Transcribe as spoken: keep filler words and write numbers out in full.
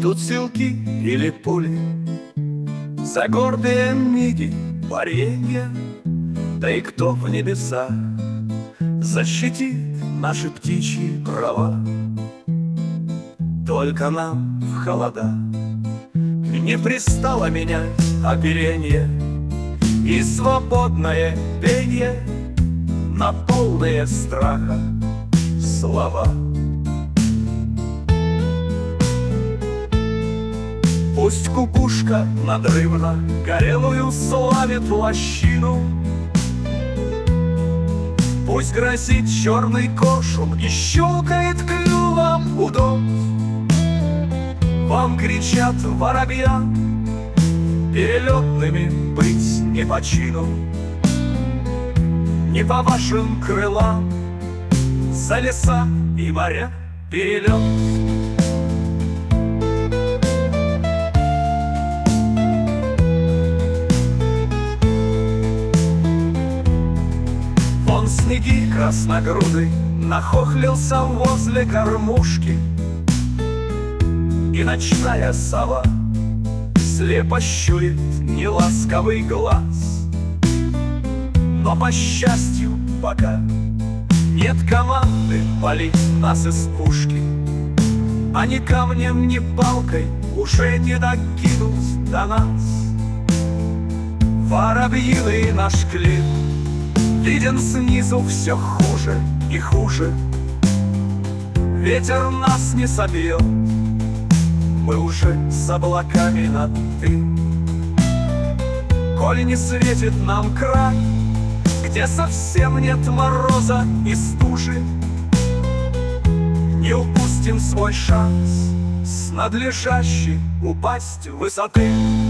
Ждут силки или пули, за гордые миги варенья. Да и кто в небесах защитит наши птичьи права? Только нам в холода не пристало менять оперенье и свободное пенье на полные страха слова. Пусть кукушка надрывно горелую славит лощину, пусть грозит черный коршун и щелкает клювом удов. Вам кричат воробья, перелетными быть не по чину, не по вашим крылам, за леса и моря перелет. Вон снеги красногрудый нахохлился возле кормушки, и ночная сова слепо щурит неласковый глаз. Но, по счастью, пока нет команды палить нас из пушки, а ни камнем, ни палкой уже не докинуть до нас. Воробьиный наш клин виден снизу все хуже и хуже. Ветер нас не собьет, мы уже с облаками над «ты». Коли не светит нам край, где совсем нет мороза и стужи, не упустим свой шанс с надлежащей упасть высоты.